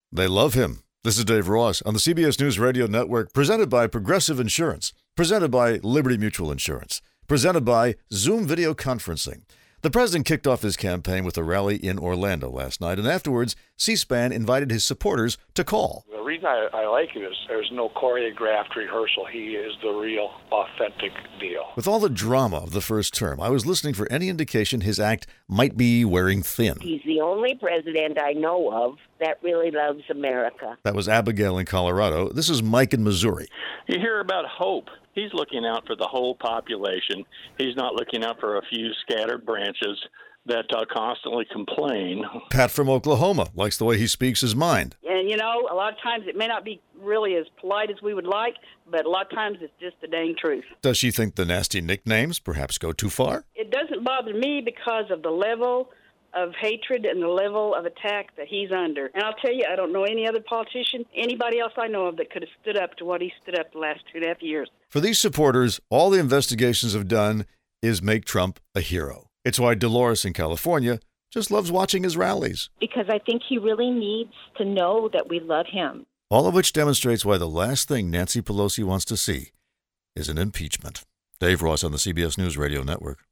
They love him. This is Dave Ross on the CBS News Radio Network, presented by Progressive Insurance, presented by Liberty Mutual Insurance, presented by Zoom Video Conferencing. The president kicked off his campaign with a rally in Orlando last night, and afterwards, C-SPAN invited his supporters to call. The reason I like it is there's no choreographed rehearsal. He is the real, authentic deal. With all the drama of the first term, I was listening for any indication his act might be wearing thin. He's the only president I know of that really loves America. That was Abigail in Colorado. This is Mike in Missouri. You hear about hope. He's looking out for the whole population. He's not looking out for a few scattered branches that constantly complain. Pat from Oklahoma likes the way he speaks his mind. And, a lot of times it may not be really as polite as we would like, but a lot of times it's just the dang truth. Does she think the nasty nicknames perhaps go too far? It doesn't bother me because of the level of hatred and the level of attack that he's under. And I'll tell you, I don't know any other politician, anybody else I know of that could have stood up to what he stood up the last 2.5 years. For these supporters, all the investigations have done is make Trump a hero. It's why Dolores in California just loves watching his rallies. Because I think he really needs to know that we love him. All of which demonstrates why the last thing Nancy Pelosi wants to see is an impeachment. Dave Ross on the CBS News Radio Network.